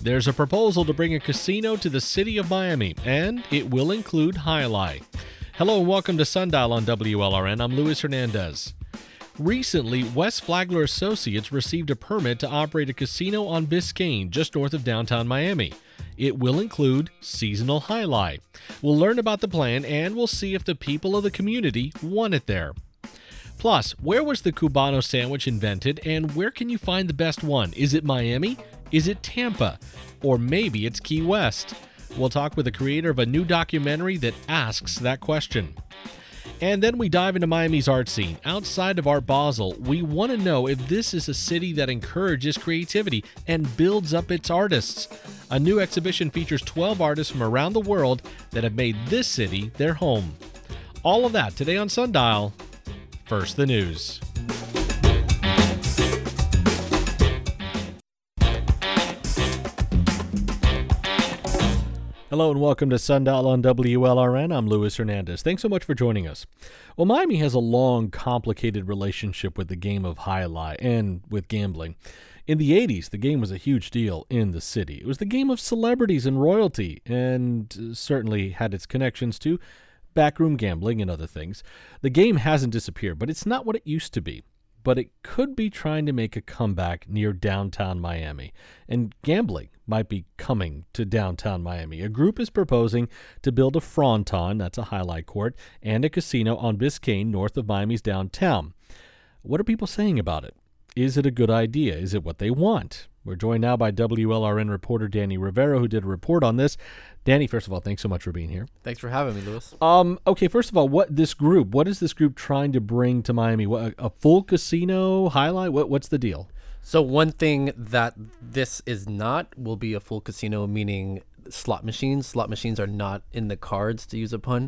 There's a proposal to bring a casino to the city of Miami, and it will include Jai Alai. Hello and welcome to Sundial on WLRN. I'm Luis Hernandez. Recently, West Flagler Associates received a permit to operate a casino on Biscayne, just north of downtown Miami. It will include seasonal Jai Alai. We'll learn about the plan and we'll see if the people of the community want it there. Plus, where was the Cubano sandwich invented and where can you find the best one? Is it Miami? Is it Tampa? Or maybe it's Key West? We'll talk with the creator of a new documentary that asks that question. And then we dive into Miami's art scene. Outside of Art Basel, we want to know if this is a city that encourages creativity and builds up its artists. A new exhibition features 12 artists from around the world that have made this city their home. All of that today on Sundial. First, the news. Hello and welcome to Sundial on WLRN. I'm Luis Hernandez. Thanks so much for joining us. Well, Miami has a long, complicated relationship with the game of Jai Alai and with gambling. In the 80s, the game was a huge deal in the city. It was the game of celebrities and royalty, and certainly had its connections to backroom gambling and other things. The game hasn't disappeared, but it's not what it used to be. But it could be trying to make a comeback near downtown Miami. And gambling might be coming to downtown Miami. A group is proposing to build a fronton, that's a Jai Alai court, and a casino on Biscayne, north of Miami's downtown. What are people saying about it? Is it a good idea? Is it what they want? We're joined now by WLRN reporter Danny Rivera, who did a report on this. Danny, first of all, thanks so much for being here. Thanks for having me, Luis. Okay, first of all, what is this group trying to bring to Miami? A full casino, Jai Alai? What's the deal? So one thing that this is not will be a full casino, meaning slot machines. Slot machines are not in the cards, to use a pun,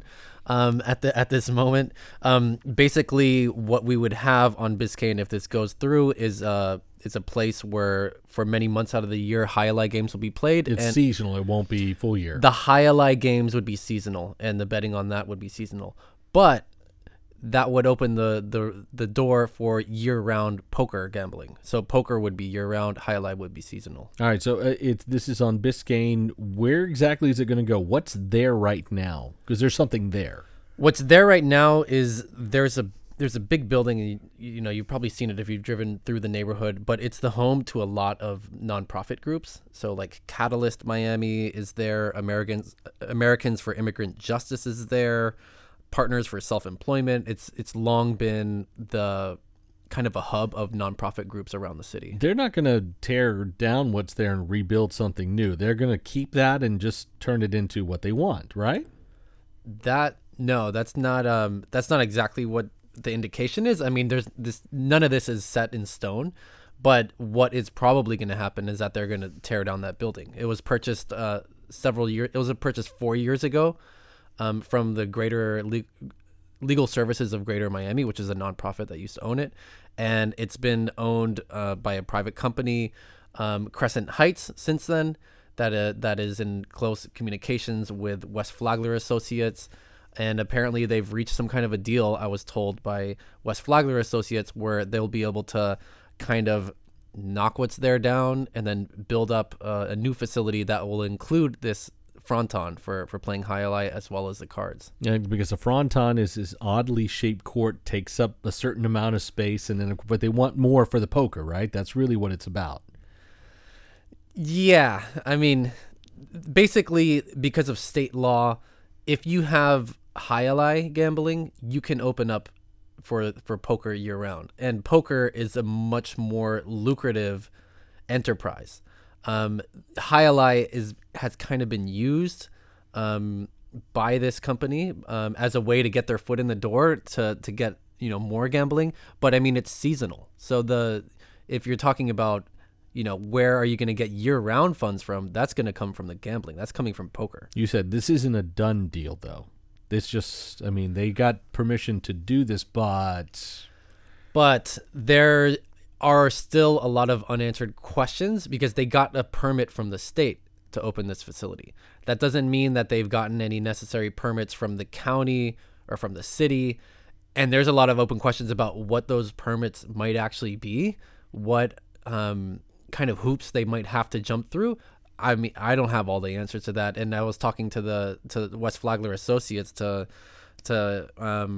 at this moment. Basically, what we would have on Biscayne, if this goes through, is it's a place where for many months out of the year, Jai Alai games will be played. It's seasonal. It won't be full year. The Jai Alai games would be seasonal, and the betting on that would be seasonal. But that would open the door for year-round poker gambling. So poker would be year-round, Jai Alai would be seasonal. All right, so this is on Biscayne. Where exactly is it going to go? What's there right now? Because there's something there. What's there right now is there's a big building, and you've probably seen it if you've driven through the neighborhood, but it's the home to a lot of nonprofit groups. So like Catalyst Miami is there, Americans for Immigrant Justice is there, Partners for Self-Employment. It's long been the kind of a hub of nonprofit groups around the city. They're not going to tear down what's there and rebuild something new. They're going to keep that and just turn it into what they want, right? That's not exactly what the indication is. I mean, none of this is set in stone, but what is probably going to happen is that they're going to tear down that building. It was purchased purchased 4 years ago from the Greater Legal Services of Greater Miami, which is a nonprofit that used to own it, and it's been owned by a private company, Crescent Heights, since then. That is in close communications with West Flagler Associates. And apparently they've reached some kind of a deal, I was told, by West Flagler Associates, where they'll be able to kind of knock what's there down and then build up a new facility that will include this fronton for playing Jai Alai as well as the cards. Yeah, because a fronton is this oddly shaped court, takes up a certain amount of space, but they want more for the poker, right? That's really what it's about. Yeah, I mean, basically because of state law, if you have Jai Alai gambling, you can open up for poker year round, and poker is a much more lucrative enterprise. Jai Alai has kind of been used by this company as a way to get their foot in the door to get more gambling, but I mean it's seasonal. So if you're talking about where are you going to get year-round funds from, that's going to come from the gambling. That's coming from poker. You said this isn't a done deal, though. They got permission to do this, but there are still a lot of unanswered questions because they got a permit from the state to open this facility. That doesn't mean that they've gotten any necessary permits from the county or from the city. And there's a lot of open questions about what those permits might actually be, what kind of hoops they might have to jump through. I mean, I don't have all the answers to that. And I was talking to the West Flagler Associates to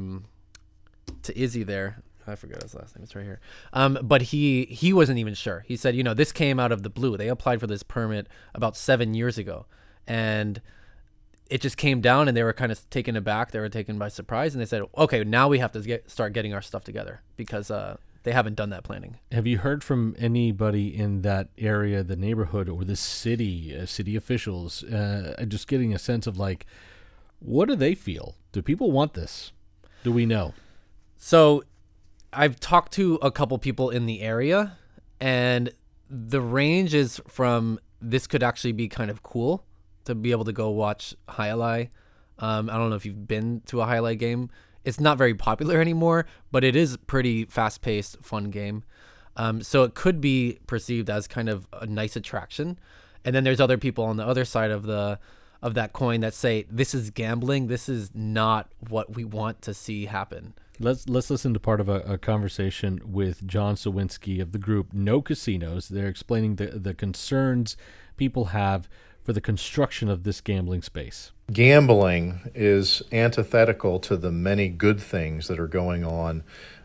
Izzy there. I forgot his last name. It's right here. But he wasn't even sure. He said, this came out of the blue. They applied for this permit about 7 years ago, and it just came down, and they were kind of taken aback. They were taken by surprise, and they said, okay, now we have to start getting our stuff together because they haven't done that planning. Have you heard from anybody in that area, the neighborhood, or the city officials, just getting a sense of like, what do they feel? Do people want this? Do we know? So I've talked to a couple people in the area, and the range is from this could actually be kind of cool to be able to go watch Highlight. I don't know if you've been to a Highlight game. It's not very popular anymore, but it is a pretty fast-paced, fun game. So it could be perceived as kind of a nice attraction. And then there's other people on the other side of that coin that say this is gambling. This is not what we want to see happen. Let's listen to part of a conversation with John Sawinski of the group No Casinos. They're explaining the concerns people have for the construction of this gambling space. Gambling is antithetical to the many good things that are going on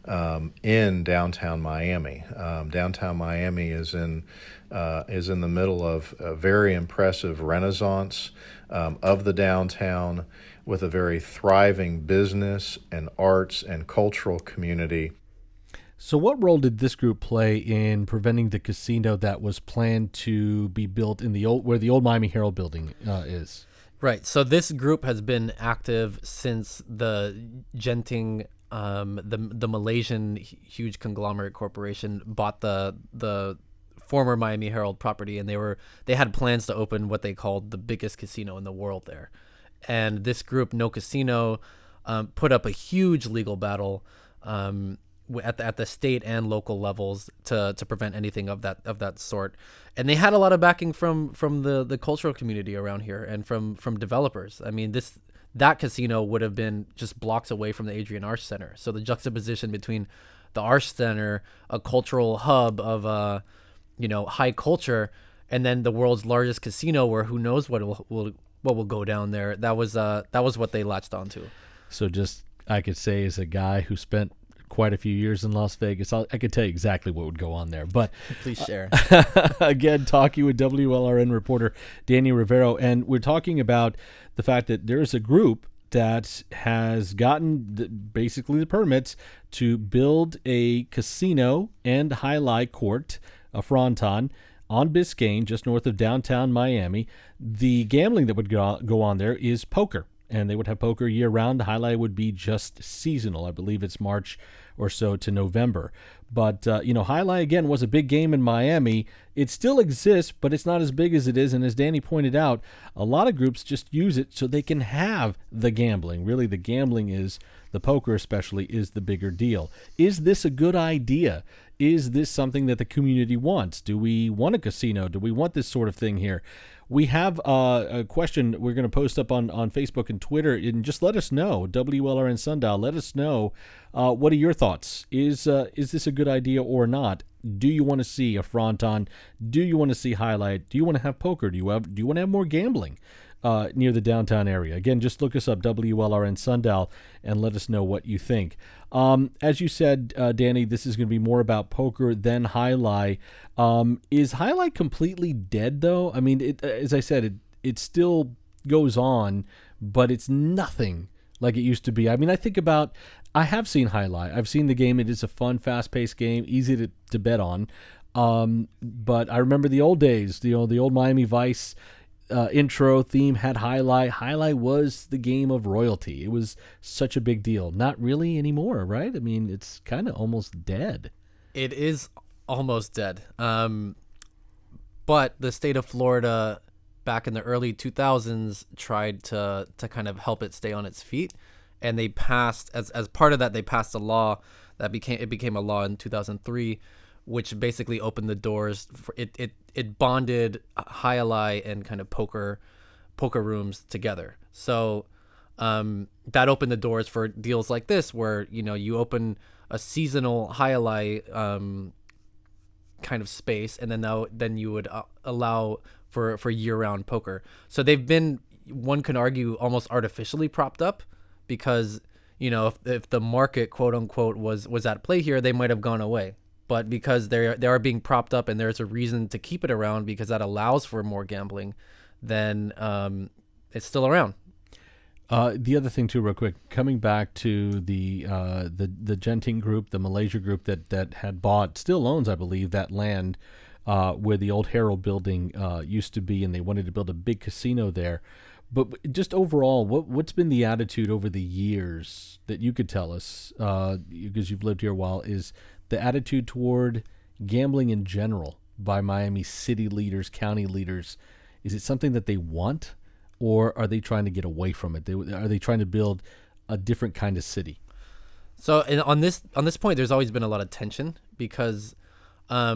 in downtown Miami. Downtown Miami is in the middle of a very impressive renaissance of the downtown, with a very thriving business and arts and cultural community. So what role did this group play in preventing the casino that was planned to be built in where the old Miami Herald building is? Right. So this group has been active since the Genting, the Malaysian huge conglomerate corporation, bought the former Miami Herald property, and they had plans to open what they called the biggest casino in the world there. And this group, No Casino, put up a huge legal battle at the state and local levels to prevent anything of that sort. And they had a lot of backing from the cultural community around here and from developers. I mean, that casino would have been just blocks away from the Adrian Arch Center. So the juxtaposition between the Arch Center, a cultural hub of high culture, and then the world's largest casino, where who knows what will go down there. That was what they latched onto. So just, I could say, as a guy who spent quite a few years in Las Vegas, I could tell you exactly what would go on there. But please share. Again, talking with WLRN reporter Danny Rivero, and we're talking about the fact that there is a group that has gotten basically the permits to build a casino and highlight court, a fronton, on Biscayne, just north of downtown Miami. The gambling that would go on there is poker, and they would have poker year-round. The highlight would be just seasonal. I believe it's March or so to November. But, highlight, again, was a big game in Miami. It still exists, but it's not as big as it is. And as Danny pointed out, a lot of groups just use it so they can have the gambling. Really, the gambling is, the poker especially, is the bigger deal. Is this a good idea? Is this something that the community wants? Do we want a casino? Do we want this sort of thing here? We have a question we're going to post up on Facebook and Twitter, and just let us know. WLRN Sundial, let us know what are your thoughts. Is this a good idea or not? Do you want to see a fronton? Do you want to see highlight? Do you want to have poker? Do you want to have more gambling near the downtown area? Again, just look us up, WLRN Sundial, and let us know what you think. As you said, Danny, this is going to be more about poker than highlight. Is highlight completely dead, though? I mean, as I said, it still goes on, but it's nothing like it used to be. I mean, I have seen highlight. I've seen the game. It is a fun, fast-paced game, easy to bet on. But I remember the old days, the old Miami Vice intro theme had highlight. Highlight was the game of royalty. It was such a big deal. Not really anymore, right? I mean, it's kind of almost dead. It is almost dead. But the state of Florida back in the early 2000s tried to kind of help it stay on its feet, and they passed as part of that, they passed a law that became a law in 2003, which basically opened the doors for it bonded highlight and kind of poker rooms together. So that opened the doors for deals like this, where you open a seasonal highlight kind of space, and then you would allow for year-round poker. So they've been, one can argue, almost artificially propped up, because if the market, quote unquote, was at play here, they might have gone away. But because they are being propped up, and there's a reason to keep it around because that allows for more gambling, then it's still around. The other thing too, real quick, coming back to the Genting group, the Malaysia group that had bought, still owns, I believe, that land where the old Herald building used to be, and they wanted to build a big casino there. But just overall, what's been the attitude over the years that you could tell us, because you've lived here a while, is the attitude toward gambling in general by Miami city leaders, county leaders? Is it something that they want, or are they trying to get away from it? Are they trying to build a different kind of city? So on this point, there's always been a lot of tension, because a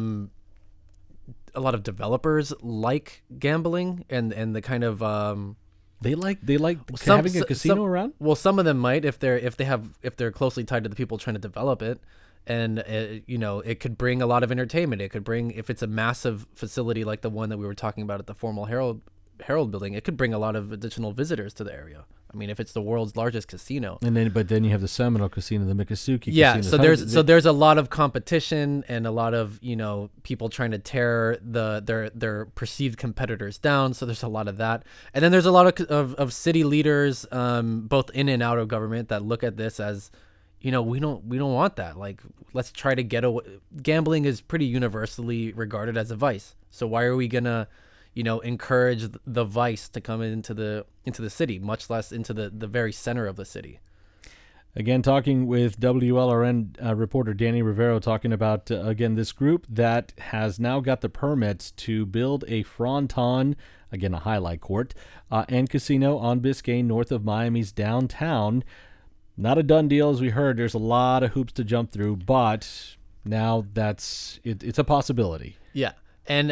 lot of developers like gambling and the kind of they like having a casino around. Well, some of them might, if they're closely tied to the people trying to develop it, and it could bring a lot of entertainment. It could bring, if it's a massive facility like the one that we were talking about at the former Herald building, it could bring a lot of additional visitors to the area. I mean, if it's the world's largest casino. But then you have the Seminole Casino, the Miccosukee Casino. So there's a lot of competition and a lot of people trying to tear their perceived competitors down. So there's a lot of that, and then there's a lot of city leaders, both in and out of government, that look at this as, we don't want that. Like, let's try to get away. Gambling is pretty universally regarded as a vice. So why are we gonna encourage the vice to come into the city, much less into the very center of the city? Again, talking with WLRN reporter Danny Rivero, talking about, again, this group that has now got the permits to build a fronton, again, a highlight court, and casino on Biscayne, north of Miami's downtown. Not a done deal, as we heard. There's a lot of hoops to jump through, but now it's a possibility. Yeah. And,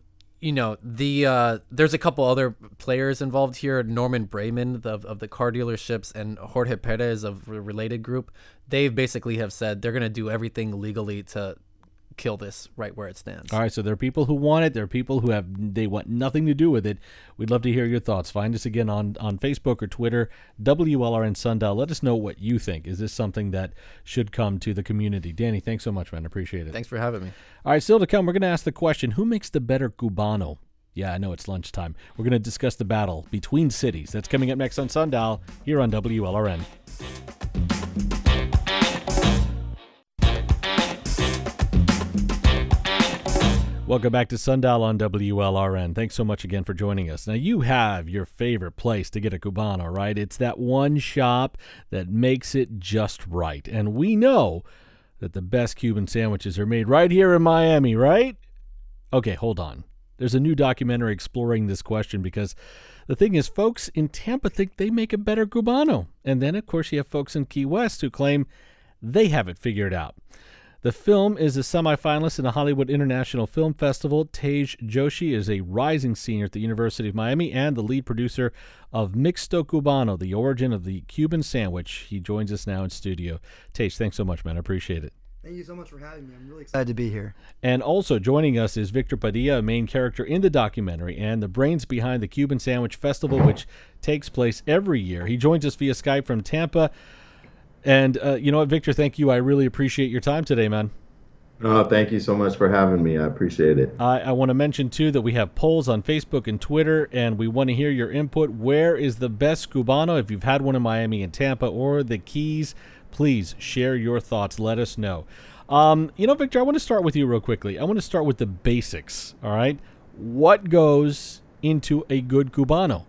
there's a couple other players involved here. Norman Brayman of the car dealerships, and Jorge Perez of a related group. They basically have said they're going to do everything legally to kill this right where it stands. All right, so there are people who want it. There are people who they want nothing to do with it. We'd love to hear your thoughts. Find us again on Facebook or Twitter, WLRN Sundial. Let us know what you think. Is this something that should come to the community? Danny, thanks so much, man. Appreciate it. Thanks for having me. All right, still to come, we're going to ask the question, who makes the better Cubano? Yeah, I know it's lunchtime. We're going to discuss the battle between cities. That's coming up next on Sundial here on WLRN. Welcome back to Sundial on WLRN. Thanks so much again for joining us. Now, you have your favorite place to get a Cubano, right? It's that one shop that makes it just right. And we know that the best Cuban sandwiches are made right here in Miami, right? Okay, hold on. There's a new documentary exploring this question, because the thing is, folks in Tampa think they make a better Cubano. And then, of course, you have folks in Key West who claim they have it figured out. The film is a semifinalist in the Hollywood International Film Festival. Tej Joshi is a rising senior at the University of Miami and the lead producer of Mixto Cubano, the origin of the Cuban sandwich. He joins us now in studio. Tej, thanks so much, man. I appreciate it. Thank you so much for having me. I'm really excited to be here. And also joining us is Victor Padilla, a main character in the documentary and the brains behind the Cuban Sandwich Festival, which takes place every year. He joins us via Skype from Tampa. And you know what, Victor, thank you. I really appreciate your time today, man. Oh, thank you so much for having me. I appreciate it. I want to mention, too, that we have polls on Facebook and Twitter, and we want to hear your input. Where is the best Cubano? If you've had one in Miami and Tampa or the Keys, please share your thoughts. Let us know. Victor, I want to start with you real quickly. I want to start with the basics, all right? What goes into a good Cubano?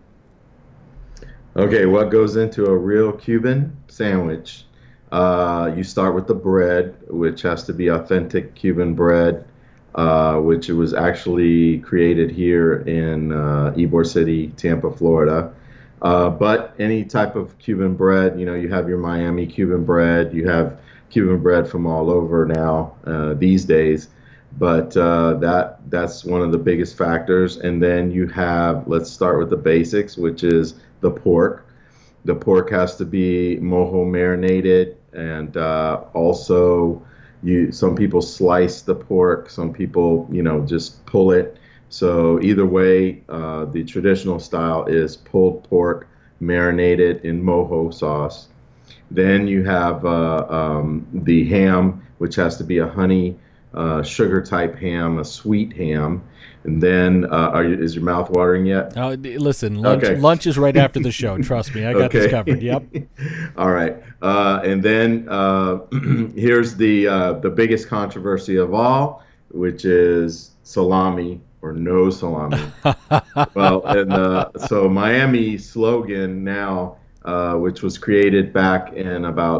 Okay, what goes into a real Cuban sandwich? You start with the bread, which has to be authentic Cuban bread, which was actually created here in Ybor City, Tampa, Florida. But any type of Cuban bread, you have your Miami Cuban bread, you have Cuban bread from all over now these days. But that's one of the biggest factors. And then you have, let's start with the basics, which is the pork. The pork has to be mojo marinated, and also Some people slice the pork, some people, just pull it. So either way, the traditional style is pulled pork marinated in mojo sauce. Then you have the ham, which has to be a honey sugar type ham, a sweet ham. And then, is your mouth watering yet? Listen, Okay. lunch is right after the show. Trust me, I got this covered. Yep. All right. And then here's the biggest controversy of all, which is salami or no salami. Well, and so Miami slogan now, which was created back in about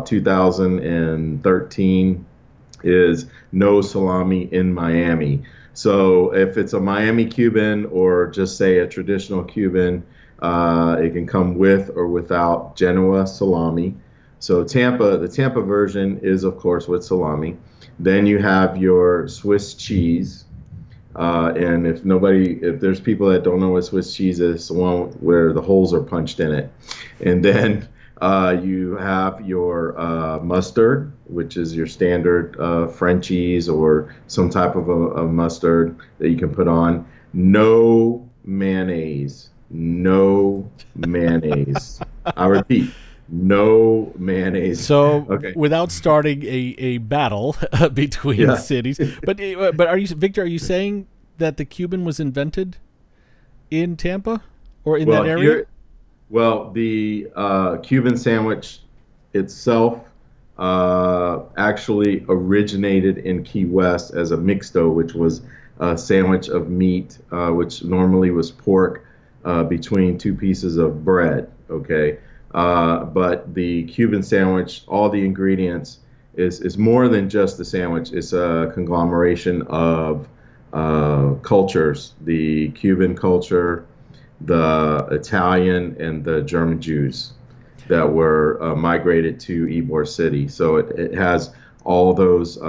2013, is no salami in Miami. So if it's a Miami Cuban or just say a traditional Cuban, it can come with or without Genoa salami. So the Tampa version is of course with salami. Then you have your Swiss cheese. And if there's people that don't know what Swiss cheese is, it's the one where the holes are punched in it. And then you have your mustard, which is your standard Frenchies or some type of a mustard that you can put on. No mayonnaise. No mayonnaise. I repeat, no mayonnaise. So, okay. Without starting a battle between cities, but Victor? Are you saying that the Cuban was invented in Tampa or in that area? The Cuban sandwich itself actually originated in Key West as a mixto, which was a sandwich of meat, which normally was pork between two pieces of bread. Okay. But the Cuban sandwich, all the ingredients is more than just the sandwich. It's a conglomeration of cultures, the Cuban culture, the Italian, and the German Jews that were migrated to Ybor City. So it has all those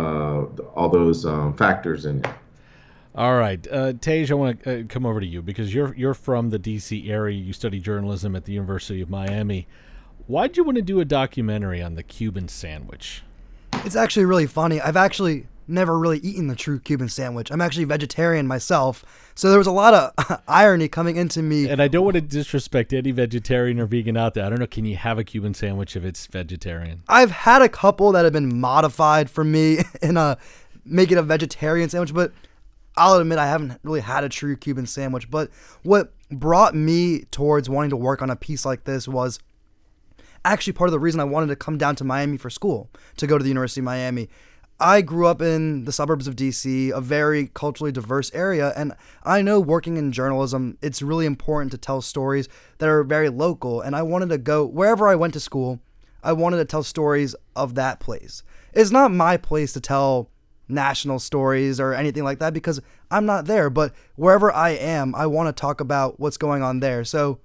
factors in it. All right, Tej, I want to come over to you because you're from the D.C. area. You study journalism at the University of Miami. Why'd you want to do a documentary on the Cuban sandwich? It's actually really funny. I've actually never really eaten the true Cuban sandwich. I'm actually vegetarian myself, so there was a lot of irony coming into me. And I don't want to disrespect any vegetarian or vegan out there. I don't know, can you have a Cuban sandwich if it's vegetarian? I've had a couple that have been modified for me in make it a vegetarian sandwich, but I'll admit I haven't really had a true Cuban sandwich. But what brought me towards wanting to work on a piece like this was actually part of the reason I wanted to come down to Miami for school, to go to the University of Miami. I grew up in the suburbs of DC, a very culturally diverse area, and I know working in journalism, it's really important to tell stories that are very local, and I wanted to go, wherever I went to school, I wanted to tell stories of that place. It's not my place to tell national stories or anything like that because I'm not there, but wherever I am, I want to talk about what's going on there. So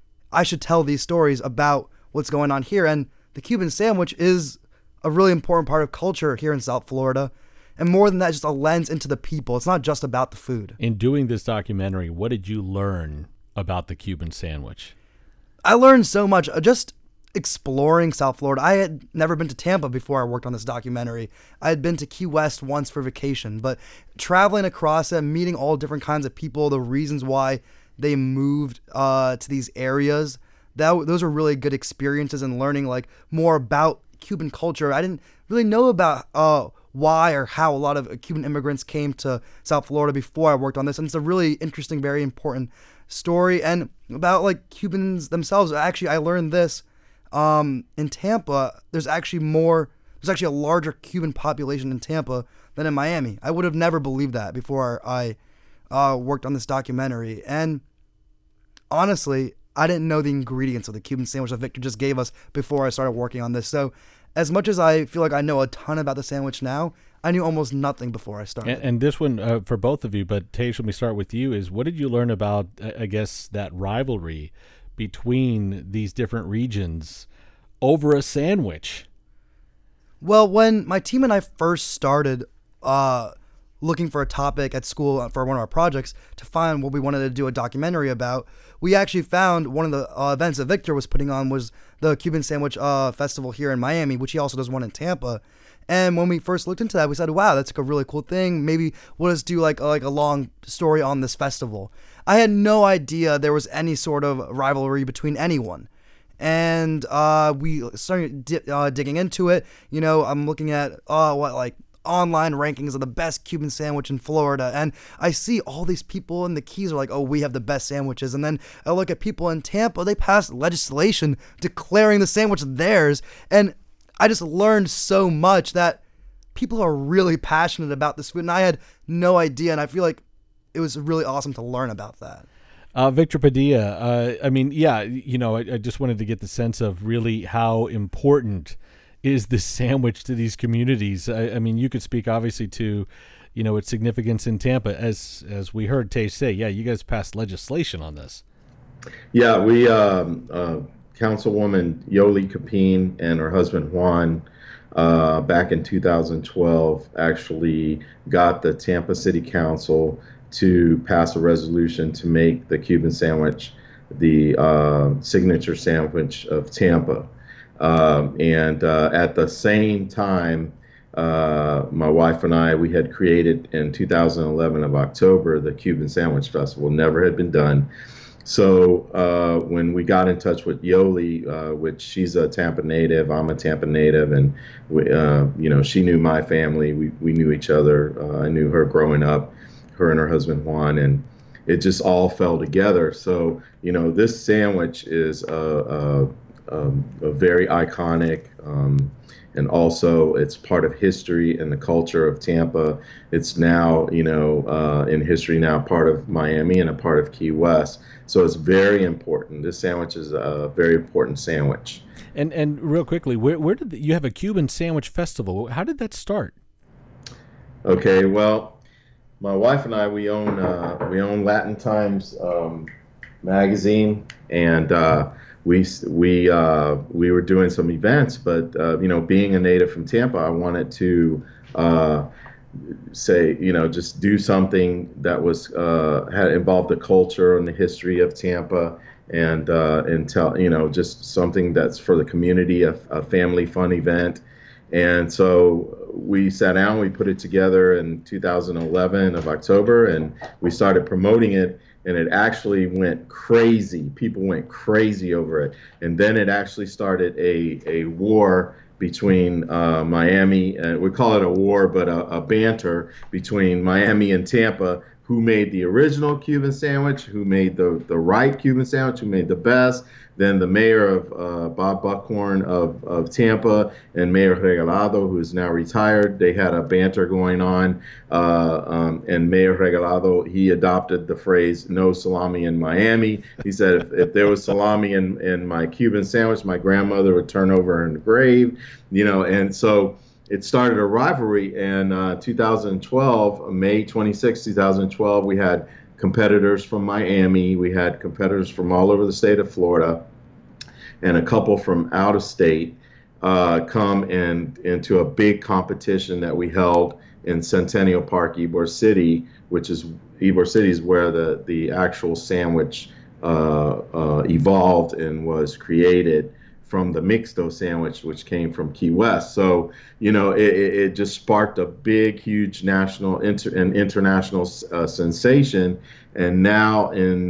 I should tell these stories about what's going on here, and the Cuban sandwich is a really important part of culture here in South Florida. And more than that, just a lens into the people. It's not just about the food. In doing this documentary, what did you learn about the Cuban sandwich? I learned so much just exploring South Florida. I had never been to Tampa before I worked on this documentary. I had been to Key West once for vacation, but traveling across it, meeting all different kinds of people, the reasons why they moved to these areas, those were really good experiences, and learning like more about Cuban culture. I didn't really know about why or how a lot of Cuban immigrants came to South Florida before I worked on this, and it's a really interesting, very important story. And about like Cubans themselves, actually I learned this in Tampa. There's actually a larger Cuban population in Tampa than in Miami. I would have never believed that before I worked on this documentary. And honestly, I didn't know the ingredients of the Cuban sandwich that Victor just gave us before I started working on this. So as much as I feel like I know a ton about the sandwich now, I knew almost nothing before I started. And this one, for both of you, but Tej, let me start with you, is what did you learn about, I guess, that rivalry between these different regions over a sandwich? Well, when my team and I first started looking for a topic at school for one of our projects to find what we wanted to do a documentary about, we actually found one of the events that Victor was putting on was the Cuban Sandwich Festival here in Miami, which he also does one in Tampa. And when we first looked into that, we said, wow, that's like a really cool thing. Maybe we'll just do like a long story on this festival. I had no idea there was any sort of rivalry between anyone. And we started digging into it. You know, I'm looking at online rankings of the best Cuban sandwich in Florida, and I see all these people in the Keys are like, oh, we have the best sandwiches. And then I look at people in Tampa, they passed legislation declaring the sandwich theirs. And I just learned so much that people are really passionate about this food, and I had no idea, and I feel like it was really awesome to learn about that. Victor Padilla, I mean, yeah, you know, I just wanted to get the sense of really how important is this sandwich to these communities. I mean, you could speak obviously to, you know, its significance in Tampa, as we heard Tay say. Yeah, you guys passed legislation on this. Yeah, we Councilwoman Yoli Capine and her husband Juan back in 2012 actually got the Tampa City Council to pass a resolution to make the Cuban sandwich the signature sandwich of Tampa. And at the same time, my wife and I, we had created in 2011 of October the Cuban Sandwich Festival. Never had been done. So when we got in touch with Yoli, which she's a Tampa native, I'm a Tampa native, and we, you know, she knew my family. We knew each other. I knew her growing up, her and her husband Juan, and it just all fell together. So you know, this sandwich is a very iconic, and also it's part of history and the culture of Tampa. It's now, you know, in history now, part of Miami and a part of Key West. So it's very important. This sandwich is a very important sandwich. And real quickly, where did you have a Cuban Sandwich Festival? How did that start? Okay, well, my wife and I, we own Latin Times magazine, and we were doing some events, but you know, being a native from Tampa, I wanted to say, you know, just do something that was had involved the culture and the history of Tampa, and tell, you know, just something that's for the community, a family fun event. And so we sat down, we put it together in 2011 of October, and we started promoting it. And it actually went crazy. People went crazy over it. And then it actually started a war between Miami, and we call it a war, but a banter between Miami and Tampa. Who made the original Cuban sandwich? Who made the right Cuban sandwich? Who made the best? Then the mayor of Bob Buckhorn of Tampa and Mayor Regalado, who is now retired, they had a banter going on. And Mayor Regalado, he adopted the phrase "no salami in Miami." He said, if there was salami in my Cuban sandwich, my grandmother would turn over in the grave. You know, and so it started a rivalry. In 2012, May 26, 2012, we had competitors from Miami, we had competitors from all over the state of Florida, and a couple from out of state come into a big competition that we held in Centennial Park, Ybor City, which is Ybor City is where the actual sandwich evolved and was created from the mixto sandwich, which came from Key West. So, you know, it just sparked a big, huge national and international sensation. And now in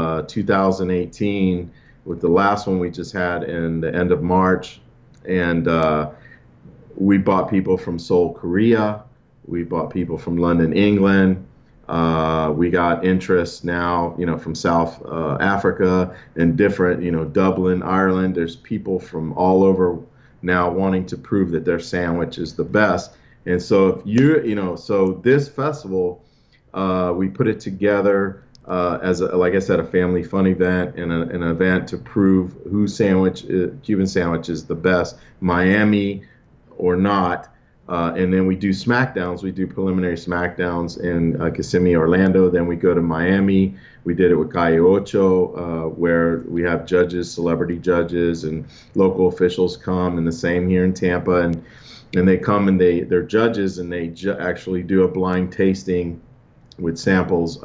2018, with the last one we just had in the end of March, and we brought people from Seoul, Korea. We brought people from London, England. We got interest now, you know, from South Africa and different, you know, Dublin, Ireland. There's people from all over now wanting to prove that their sandwich is the best. And so if you know, so this festival, we put it together as, like I said, a family fun event and an event to prove whose Cuban sandwich is the best, Miami or not. And then we do smackdowns. We do preliminary smackdowns in Kissimmee, Orlando. Then we go to Miami. We did it with Calle Ocho, where we have judges, celebrity judges, and local officials come, and the same here in Tampa. and they come and they're judges, and they actually do a blind tasting with samples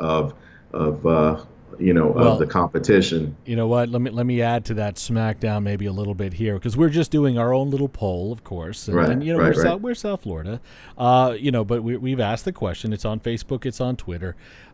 of of the competition. You know what? Let me add to that SmackDown maybe a little bit here, because we're just doing our own little poll, of course, and, Right, and you know right. we're South Florida, but we've asked the question. It's on Facebook, it's on Twitter.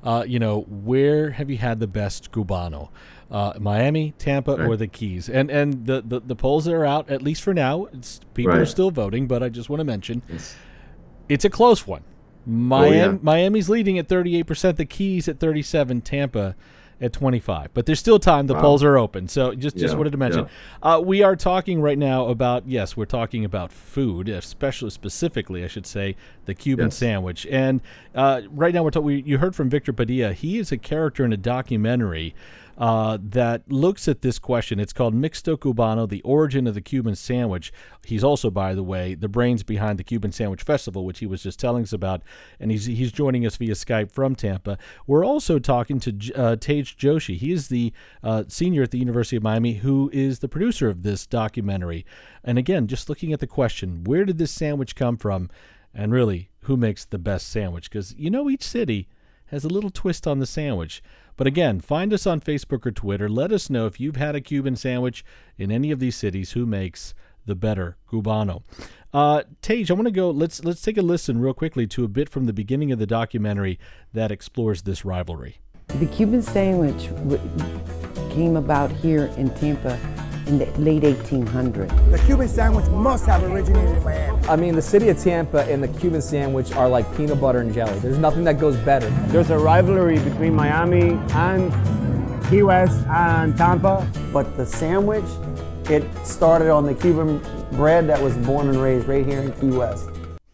Where have you had the best Cubano? Miami, Tampa, Right. or the Keys? And the polls that are out, at least for now, people are Right. still voting. But I just want to mention It's- it's a close one. yeah. Miami's leading at 38%, the Keys at 37%, Tampa at 25%. But there's still time. The Wow. polls are open. So just Yeah, wanted to mention. We are talking right now about, yes, we're talking about food, specifically, I should say, the Cuban Yes. sandwich. And right now you heard from Victor Padilla. He is a character in a documentary that looks at this question. It's called Mixto Cubano, The Origin of the Cuban Sandwich. He's also, by the way, the brains behind the Cuban Sandwich Festival, which he was just telling us about, and he's joining us via Skype from Tampa. We're also talking to Tej Joshi. He is the senior at the University of Miami, who is the producer of this documentary. And again, just looking at the question, where did this sandwich come from? And really, who makes the best sandwich? Because, each city has a little twist on the sandwich. But again, find us on Facebook or Twitter. Let us know if you've had a Cuban sandwich in any of these cities, who makes the better Cubano. Tej, I want to go, let's take a listen real quickly to a bit from the beginning of the documentary that explores this rivalry. The Cuban sandwich came about here in Tampa in the late 1800s. The Cuban sandwich must have originated in Miami. I mean, the city of Tampa and the Cuban sandwich are like peanut butter and jelly. There's nothing that goes better. There's a rivalry between Miami and Key West and Tampa. But the sandwich, it started on the Cuban bread that was born and raised right here in Key West.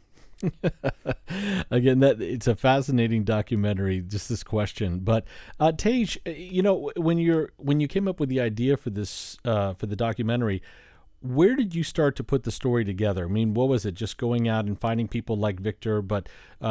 Again, it's a fascinating documentary, just this question. But Tej, when you came up with the idea for this for the documentary, where did you start to put the story together? I mean, what was it? Just going out and finding people like Victor, but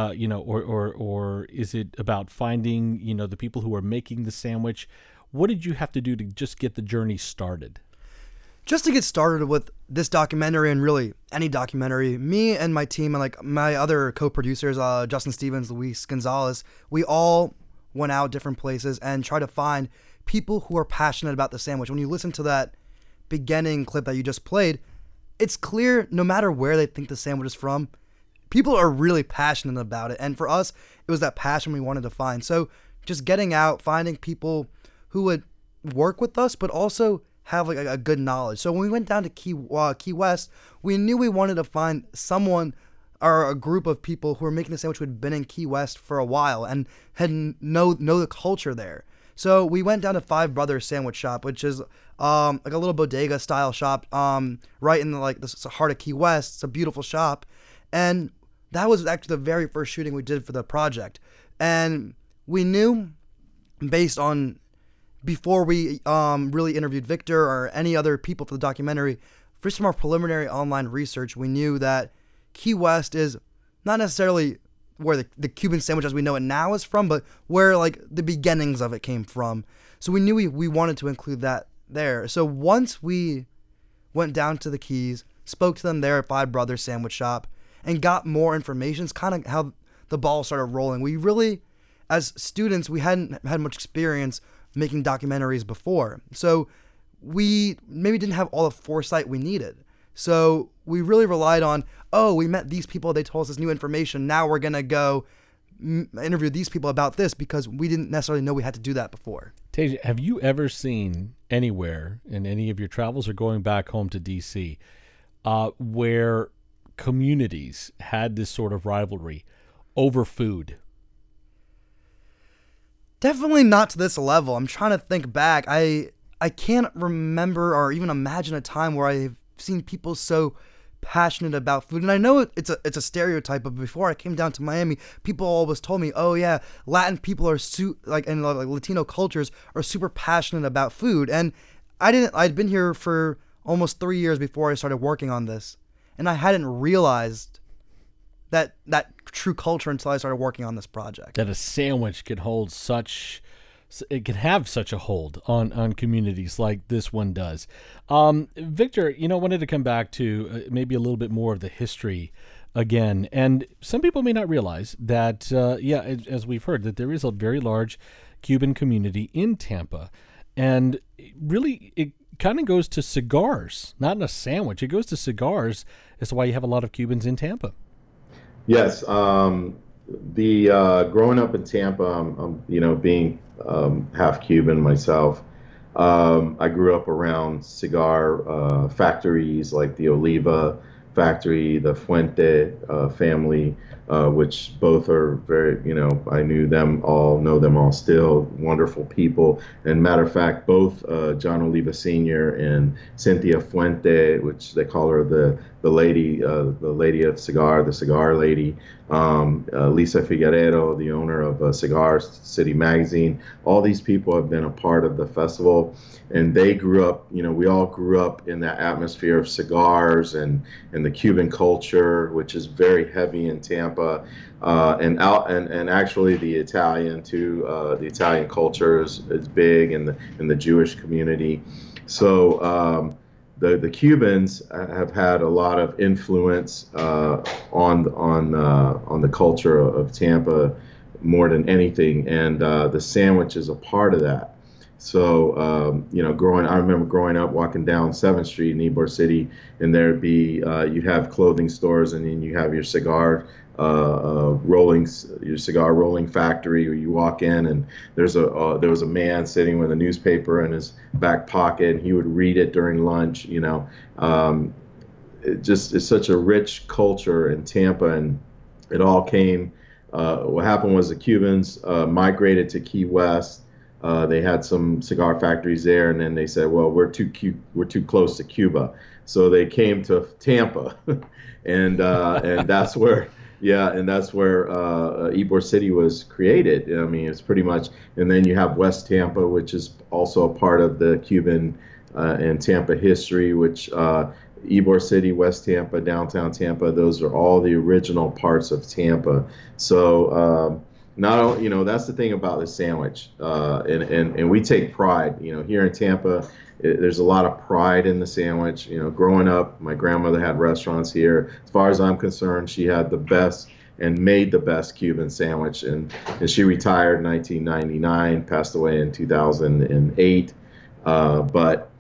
or is it about finding the people who are making the sandwich? What did you have to do to just get the journey started? Just to get started with this documentary, and really any documentary, me and my team and like my other co-producers, Justin Stevens, Luis Gonzalez, we all went out different places and tried to find people who are passionate about the sandwich. When you listen to that beginning clip that you just played, it's clear no matter where they think the sandwich is from, people are really passionate about it. And for us, it was that passion we wanted to find. So just getting out, finding people who would work with us, but also have like a good knowledge. So when we went down to Key West, we knew we wanted to find someone or a group of people who were making the sandwich who had been in Key West for a while and had know the culture there. So we went down to Five Brothers Sandwich Shop, which is like a little bodega style shop right in the heart of Key West. It's a beautiful shop, and that was actually the very first shooting we did for the project. And we knew, based on before we really interviewed Victor or any other people for the documentary, just from our preliminary online research, we knew that Key West is not necessarily where the Cuban sandwich as we know it now is from, but where like the beginnings of it came from. So we knew we wanted to include that there. So once we went down to the Keys, spoke to them there at Five Brothers Sandwich Shop, and got more information, it's kind of how the ball started rolling. We really, as students, we hadn't had much experience making documentaries before. So we maybe didn't have all the foresight we needed. So we really relied on, we met these people, they told us this new information, now we're going to go interview these people about this, because we didn't necessarily know we had to do that before. Tej, have you ever seen anywhere in any of your travels or going back home to D.C. Where communities had this sort of rivalry over food? Definitely not to this level. I'm trying to think back. I can't remember or even imagine a time where I've seen people so passionate about food. And I know it's a stereotype, but before I came down to Miami, people always told me, oh yeah, Latin people are and Latino cultures are super passionate about food. And I'd been here for almost 3 years before I started working on this, and I hadn't realized that true culture until I started working on this project. That a sandwich could hold such it can have such a hold on communities like this one does. Victor, I wanted to come back to maybe a little bit more of the history again. And some people may not realize that, as we've heard, that there is a very large Cuban community in Tampa. And really, it kind of goes to cigars, not in a sandwich. It goes to cigars as to why you have a lot of Cubans in Tampa. Yes. Growing up in Tampa, being half Cuban myself, I grew up around cigar factories like the Oliva factory, the Fuente family, which both are very, I knew them all, know them all still, wonderful people. And matter of fact, both John Oliva Sr. and Cynthia Fuente, which they call her the lady of cigar, the cigar lady, Lisa Figueredo, the owner of Cigar City Magazine. All these people have been a part of the festival, and they grew up, we all grew up in that atmosphere of cigars and the Cuban culture, which is very heavy in Tampa, and actually the Italian too. The Italian culture is big in the Jewish community. So the Cubans have had a lot of influence on the culture of Tampa more than anything, and the sandwich is a part of that. So, I remember growing up, walking down 7th Street in Ybor City, and there'd be, you'd have clothing stores, and then you have your cigar rolling factory, where you walk in, and there was a man sitting with a newspaper in his back pocket, and he would read it during lunch. It's such a rich culture in Tampa, and it all came. What happened was the Cubans migrated to Key West. They had some cigar factories there, and then they said, well, we're too close to Cuba. So they came to Tampa, and that's where Ybor City was created. I mean, it's pretty much, and then you have West Tampa, which is also a part of the Cuban and Tampa history, which Ybor City, West Tampa, downtown Tampa, those are all the original parts of Tampa. So, that's the thing about the sandwich, and we take pride. Here in Tampa, there's a lot of pride in the sandwich. Growing up, my grandmother had restaurants here. As far as I'm concerned, she had the best and made the best Cuban sandwich, and she retired in 1999, passed away in 2008. But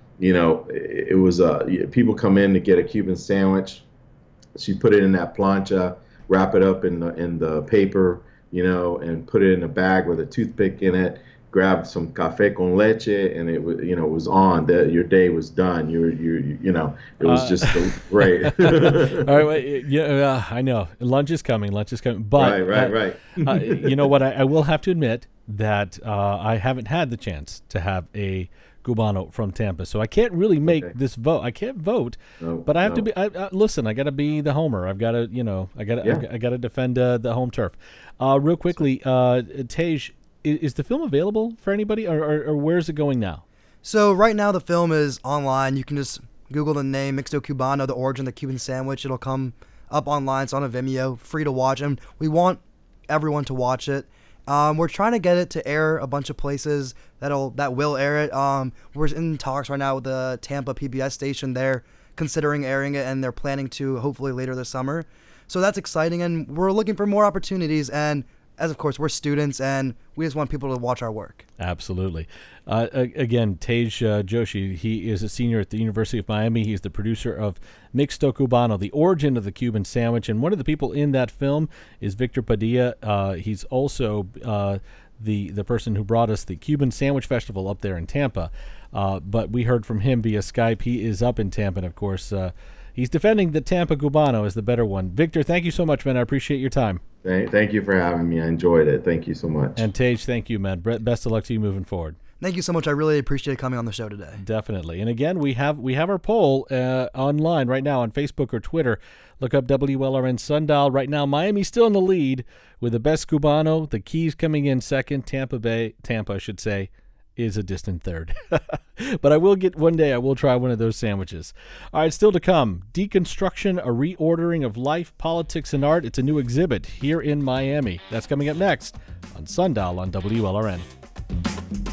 it was people come in to get a Cuban sandwich. She put it in that plancha, wrap it up in the paper, and put it in a bag with a toothpick in it, grab some café con leche, and it was, it was on. Your day was done. It was just great. All right, I know. Lunch is coming. But right. You know what? I will have to admit that I haven't had the chance to have a Cubano from Tampa, so I can't really make this vote. I can't vote, but I have to be. Listen, I got to be the homer. I've got to, I got to defend the home turf. Real quickly, Tej, is the film available for anybody, or where's it going now? So right now the film is online. You can just Google the name Mixto Cubano, the origin of the Cuban sandwich. It'll come up online. It's on a Vimeo, free to watch, and we want everyone to watch it. We're trying to get it to air a bunch of places that will air it. We're in talks right now with the Tampa PBS station. They're considering airing it, and they're planning to hopefully later this summer. So that's exciting, and we're looking for more opportunities. And as of course, we're students, and we just want people to watch our work. Absolutely. Again, Tej Joshi, he is a senior at the University of Miami. He's the producer of Mixto Cubano, the origin of the Cuban sandwich. And one of the people in that film is Victor Padilla. He's also the person who brought us the Cuban Sandwich Festival up there in Tampa. But we heard from him via Skype. He is up in Tampa, and of course, he's defending the Tampa Cubano as the better one. Victor, thank you so much, man. I appreciate your time. Thank you for having me. I enjoyed it. Thank you so much. And Tej, thank you, man. Best of luck to you moving forward. Thank you so much. I really appreciate coming on the show today. Definitely. And again, we have our poll online right now on Facebook or Twitter. Look up WLRN Sundial. Right now, Miami's still in the lead with the best Cubano. The Keys coming in second. Tampa, I should say, is a distant third. But one day I will try one of those sandwiches. All right, still to come, Deconstruction, a reordering of life, politics, and art. It's a new exhibit here in Miami. That's coming up next on Sundial on WLRN.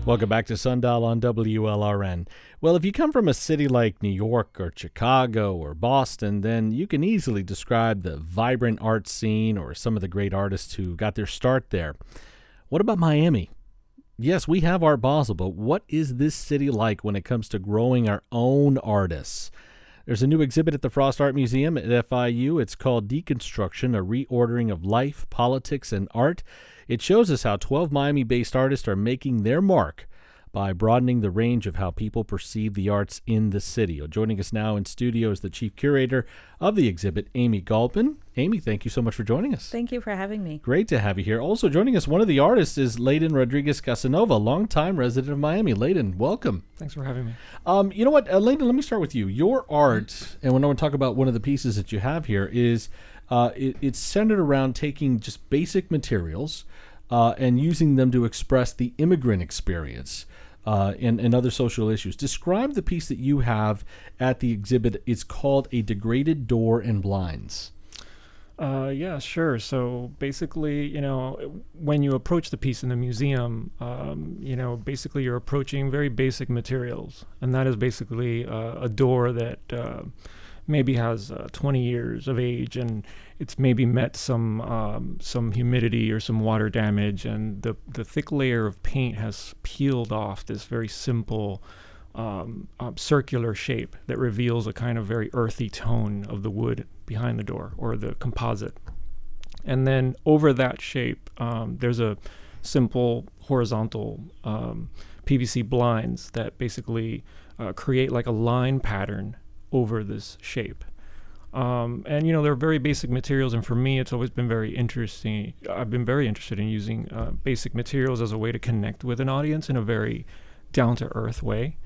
Welcome back to Sundial on WLRN. Well, if you come from a city like New York or Chicago or Boston, then you can easily describe the vibrant art scene or some of the great artists who got their start there. What about Miami? Yes, we have Art Basel, but what is this city like when it comes to growing our own artists? There's a new exhibit at the Frost Art Museum at FIU. It's called Deconstruction, a Reordering of Life, Politics, and Art. It shows us how 12 Miami-based artists are making their mark by broadening the range of how people perceive the arts in the city. Joining us now in studio is the chief curator of the exhibit, Amy Galpin. Amy, thank you so much for joining us. Thank you for having me. Great to have you here. Also joining us, one of the artists is Layden Rodriguez Casanova, longtime resident of Miami. Layden, welcome. Thanks for having me. You know what, Layden, let me start with you. Your art, and when I want to talk about one of the pieces that you have here, is it's centered around taking just basic materials and using them to express the immigrant experience and other social issues. Describe the piece that you have at the exhibit. It's called A Degraded Door and Blinds. Yeah, sure. So basically, when you approach the piece in the museum, basically you're approaching very basic materials. And that is basically a door that maybe has 20 years of age, and it's maybe met some humidity or some water damage, and the thick layer of paint has peeled off this very simple circular shape that reveals a kind of very earthy tone of the wood behind the door, or the composite. And then over that shape, there's a simple horizontal PVC blinds that basically create like a line pattern over this shape. And they're very basic materials, and for me it's always been very interesting. I've been very interested in using basic materials as a way to connect with an audience in a very down-to-earth way.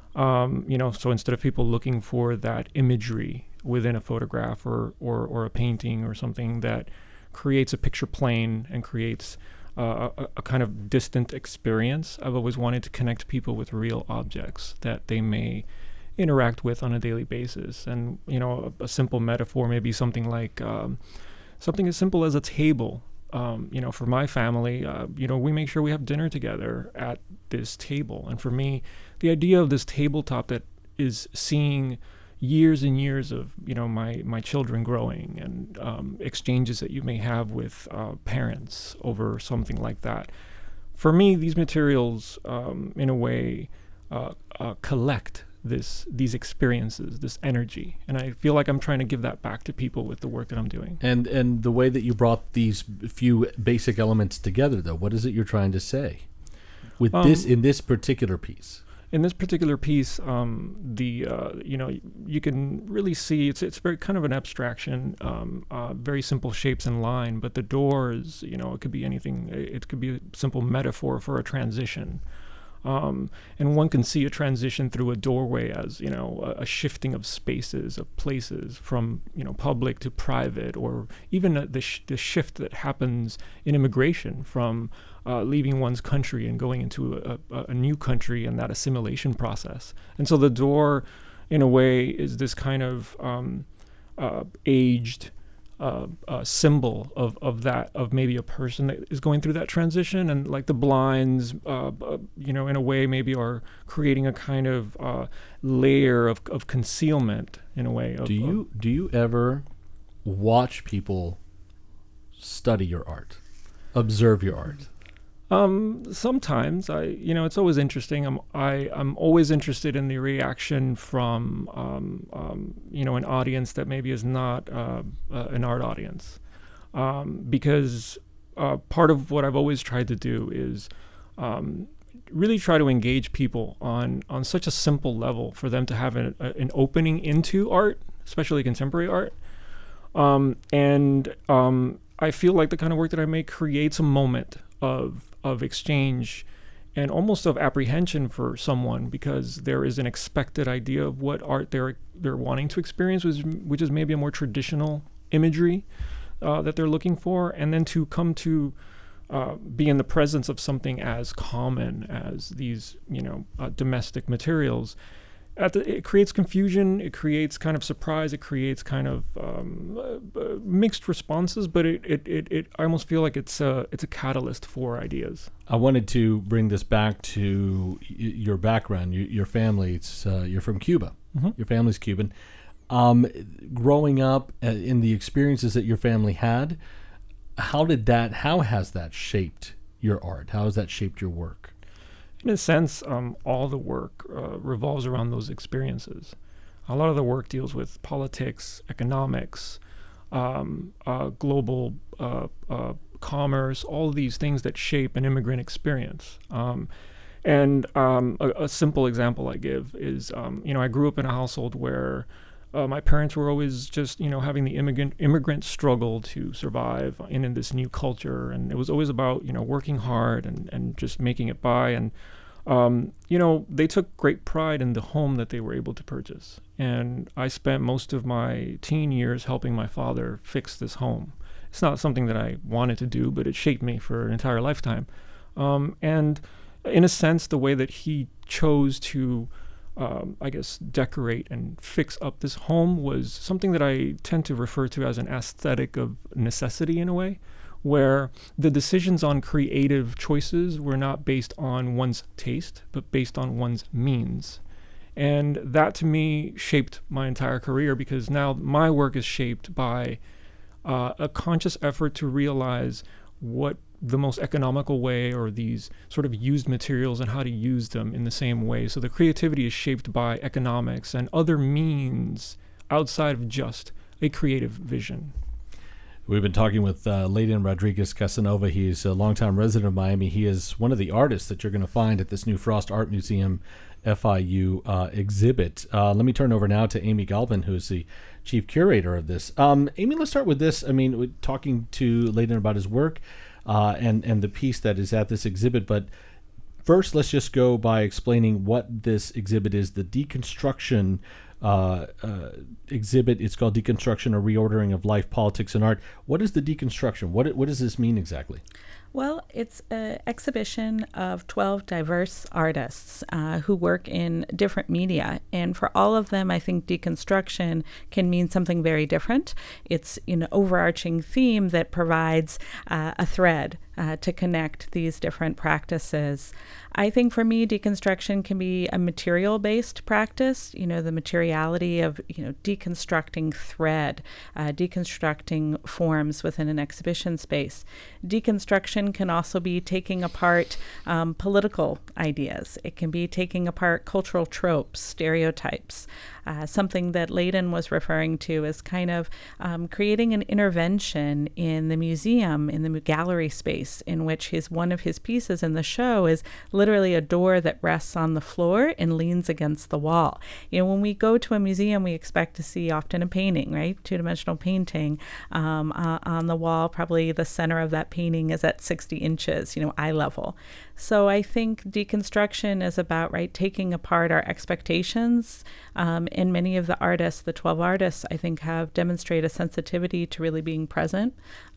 So instead of people looking for that imagery within a photograph or a painting or something that creates a picture plane and creates a kind of distant experience, I've always wanted to connect people with real objects that they may interact with on a daily basis. And a simple metaphor may be something like something as simple as a table. For my family, we make sure we have dinner together at this table. And for me, the idea of this tabletop that is seeing years and years of my children growing, and exchanges that you may have with parents over something like that. For me, these materials, in a way, collect these experiences, this energy, and I feel like I'm trying to give that back to people with the work that I'm doing. And the way that you brought these few basic elements together, though, what is it you're trying to say with in this particular piece? In this particular piece, you can really see it's very kind of an abstraction, very simple shapes and line, but the doors, it could be anything. It could be a simple metaphor for a transition. And one can see a transition through a doorway as, a shifting of spaces, of places from, public to private, or even the shift that happens in immigration from leaving one's country and going into a new country, and that assimilation process. And so the door, in a way, is this kind of aged symbol of maybe a person that is going through that transition, and like the blinds, in a way maybe are creating a kind of layer of concealment in a way. Do you ever watch people study your art, observe your art? Sometimes it's always interesting. I'm always interested in the reaction from, an audience that maybe is not an art audience. Because part of what I've always tried to do is really try to engage people on such a simple level for them to have an opening into art, especially contemporary art. I feel like the kind of work that I make creates a moment of exchange and almost of apprehension for someone, because there is an expected idea of what art they're wanting to experience, which is maybe a more traditional imagery that they're looking for, and then to come to be in the presence of something as common as these domestic materials. it creates confusion, it creates kind of surprise, it creates kind of mixed responses, but it I almost feel like it's a catalyst for ideas. I wanted to bring this back to your background, your family. You're from Cuba. Mm-hmm. Your family's Cuban. Growing up in the experiences that your family had, how has that shaped your art? How has that shaped your work? In a sense, all the work revolves around those experiences. A lot of the work deals with politics, economics, global commerce, all of these things that shape an immigrant experience. And a simple example I give is, I grew up in a household where my parents were always just, having the immigrant struggle to survive in this new culture. And it was always about, working hard and just making it by. And, they took great pride in the home that they were able to purchase. And I spent most of my teen years helping my father fix this home. It's not something that I wanted to do, but it shaped me for an entire lifetime. And in a sense, the way that he chose to decorate and fix up this home was something that I tend to refer to as an aesthetic of necessity in a way, where the decisions on creative choices were not based on one's taste, but based on one's means. And that to me shaped my entire career, because now my work is shaped by a conscious effort to realize what the most economical way, or these sort of used materials, and how to use them in the same way. So the creativity is shaped by economics and other means outside of just a creative vision. We've been talking with Layden Rodriguez Casanova. He's a longtime resident of Miami. He is one of the artists that you're going to find at this new Frost Art Museum FIU exhibit. Let me turn over now to Amy Galvin, who is the chief curator of this. Amy, let's start with this. I mean, we're talking to Layden about his work and the piece that is at this exhibit. But first, let's just go by explaining what this exhibit is. The deconstruction exhibit. It's called Deconstruction, a Reordering of Life, Politics, and Art. What is the deconstruction? What does this mean exactly? Well, it's an exhibition of 12 diverse artists who work in different media. And for all of them, I think deconstruction can mean something very different. It's an overarching theme that provides a thread to connect these different practices. I think for me, deconstruction can be a material-based practice, the materiality of, deconstructing thread, deconstructing forms within an exhibition space. Deconstruction can also be taking apart political ideas. It can be taking apart cultural tropes, stereotypes. Something that Layden was referring to is kind of creating an intervention in the museum, in the gallery space, in which one of his pieces in the show is literally a door that rests on the floor and leans against the wall. When we go to a museum, we expect to see often a painting, right? Two-dimensional painting on the wall. Probably the center of that painting is at 60 inches, eye level. So I think deconstruction is about, taking apart our expectations. And many of the artists, the 12 artists, I think have demonstrated a sensitivity to really being present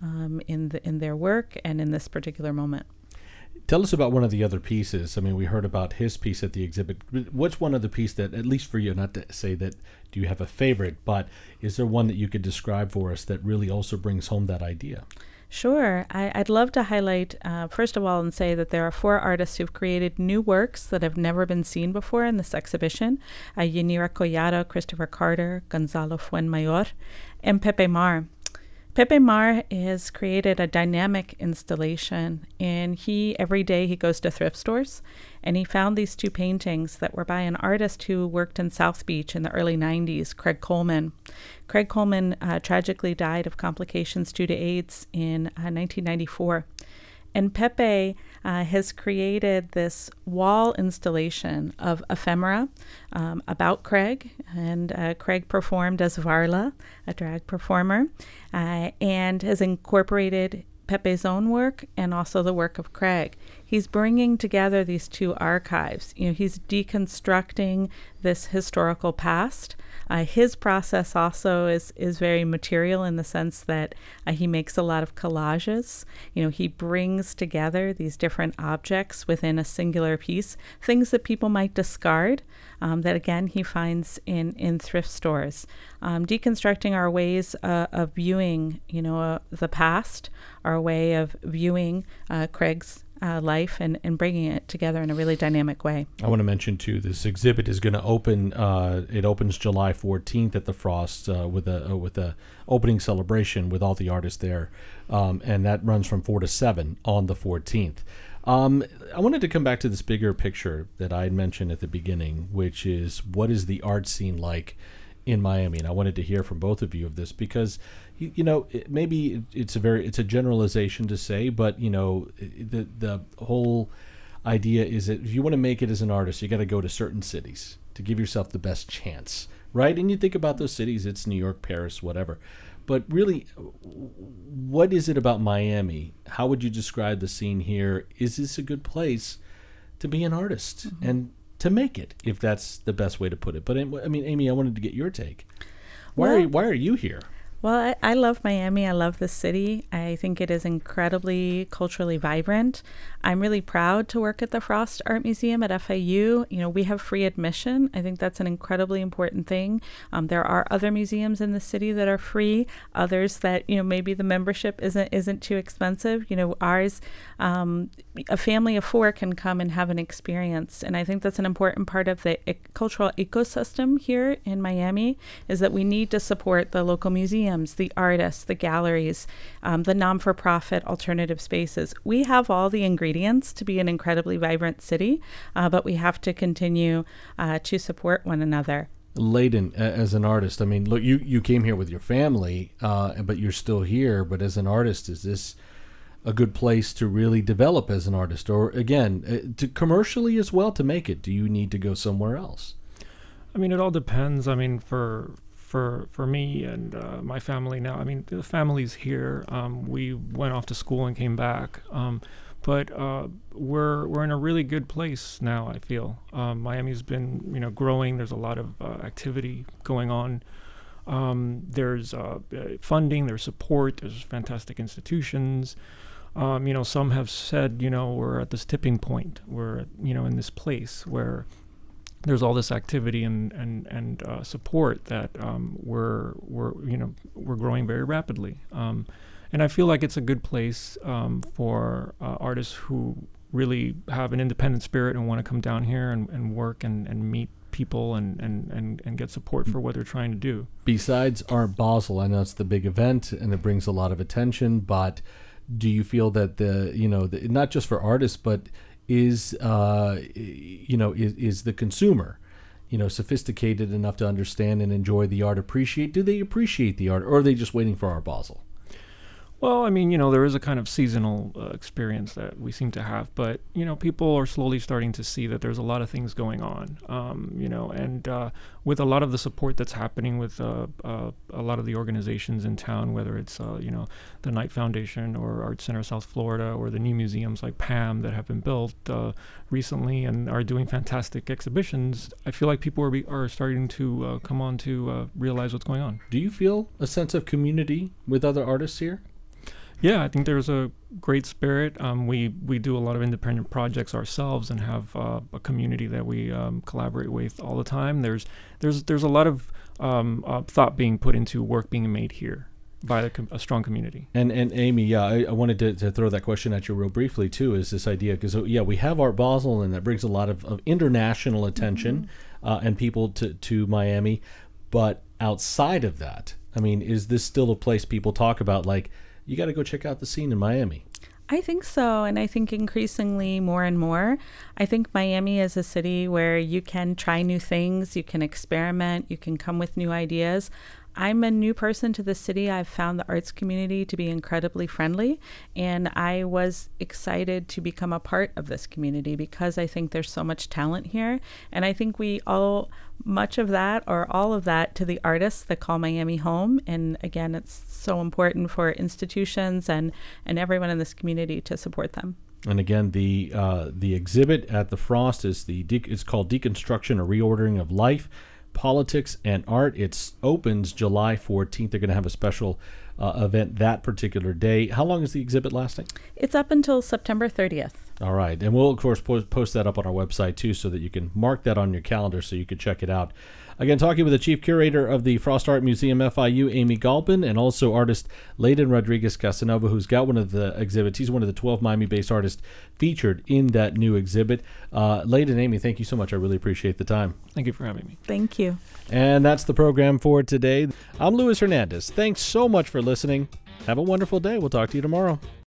in their work and in this particular moment. Tell us about one of the other pieces. I mean, we heard about his piece at the exhibit. What's one of the piece that, at least for you, not to say that do you have a favorite, but is there one that you could describe for us that really also brings home that idea? Sure. I'd love to highlight, first of all, and say that there are 4 artists who've created new works that have never been seen before in this exhibition. Yanira Collado, Christopher Carter, Gonzalo Fuenmayor, and Pepe Mar. Pepe Mar has created a dynamic installation, and every day he goes to thrift stores, and he found these 2 paintings that were by an artist who worked in South Beach in the early 90s, Craig Coleman. Craig Coleman tragically died of complications due to AIDS in 1994. And Pepe has created this wall installation of ephemera about Craig. And Craig performed as Varla, a drag performer, and has incorporated Pepe's own work and also the work of Craig. he's bringing together these two archives. He's deconstructing this historical past. His process also is very material in the sense that he makes a lot of collages. He brings together these different objects within a singular piece, things that people might discard, that again he finds in thrift stores. Deconstructing our ways of viewing, the past, our way of viewing Craig's life and bringing it together in a really dynamic way. I want to mention too, this exhibit is going to open. It opens July 14th at the Frost with a opening celebration with all the artists there, and that runs from 4 to 7 on the 14th. I wanted to come back to this bigger picture that I had mentioned at the beginning, which is what is the art scene like in Miami? And I wanted to hear from both of you of this because, maybe it's a generalization to say, but the whole idea is that if you want to make it as an artist, you got to go to certain cities to give yourself the best chance, right? And you think about those cities, it's New York, Paris, whatever. But really, what is it about Miami? How would you describe the scene here? Is this a good place to be an artist and to make it, if that's the best way to put it? But Amy, I wanted to get your take. Why are you here? Well, I love Miami. I love the city. I think it is incredibly culturally vibrant. I'm really proud to work at the Frost Art Museum at FIU. We have free admission. I think that's an incredibly important thing. There are other museums in the city that are free, others that, maybe the membership isn't too expensive. Ours, a family of 4 can come and have an experience. And I think that's an important part of the cultural ecosystem here in Miami, is that we need to support the local museums, the artists, the galleries, the non-for-profit alternative spaces. We have all the ingredients to be an incredibly vibrant city, but we have to continue to support one another. Layden, as an artist, look, you came here with your family, but you're still here. But as an artist, is this a good place to really develop as an artist? Or again, to commercially as well to make it? Do you need to go somewhere else? It all depends. For me and my family now, the family's here. We went off to school and came back. But we're in a really good place now, I feel. Miami's been, growing. There's a lot of activity going on. There's funding, there's support, there's fantastic institutions. Some have said, we're at this tipping point. We're, in this place where there's all this activity and support that we're growing very rapidly. And I feel like it's a good place for artists who really have an independent spirit and want to come down here and work and meet people and get support for what they're trying to do. Besides Art Basel, I know it's the big event and it brings a lot of attention, but do you feel that not just for artists, but is the consumer, sophisticated enough to understand and enjoy the art, do they appreciate the art, or are they just waiting for Art Basel? Well, there is a kind of seasonal experience that we seem to have, but, people are slowly starting to see that there's a lot of things going on, and with a lot of the support that's happening with a lot of the organizations in town, whether it's, the Knight Foundation or Art Center South Florida or the new museums like PAM that have been built recently and are doing fantastic exhibitions, I feel like people are starting to come on to realize what's going on. Do you feel a sense of community with other artists here? Yeah, I think there's a great spirit. We do a lot of independent projects ourselves and have a community that we collaborate with all the time. There's a lot of thought being put into work being made here by a strong community. And Amy, I wanted to throw that question at you real briefly too. Is this idea, because we have Art Basel and that brings a lot of international attention and people to Miami, but outside of that, is this still a place people talk about like, you got to go check out the scene in Miami? I think so. And I think increasingly more and more, I think Miami is a city where you can try new things, you can experiment, you can come with new ideas. I'm a new person to the city. I've found the arts community to be incredibly friendly, and I was excited to become a part of this community because I think there's so much talent here, and I think we owe much of that or all of that to the artists that call Miami home. And again, it's so important for institutions and everyone in this community to support them. And again, the exhibit at the Frost is it's called Deconstruction, a Reordering of Life, Politics, and Art. It opens July 14th. They're going to have a special event that particular day. How long is the exhibit lasting? It's up until September 30th. All right. And we'll, of course, post that up on our website, too, so that you can mark that on your calendar so you can check it out. Again, talking with the chief curator of the Frost Art Museum, FIU, Amy Galpin, and also artist Layden Rodriguez Casanova, who's got one of the exhibits. He's one of the 12 Miami-based artists featured in that new exhibit. Layden, Amy, thank you so much. I really appreciate the time. Thank you for having me. Thank you. And that's the program for today. I'm Luis Hernandez. Thanks so much for listening. Have a wonderful day. We'll talk to you tomorrow.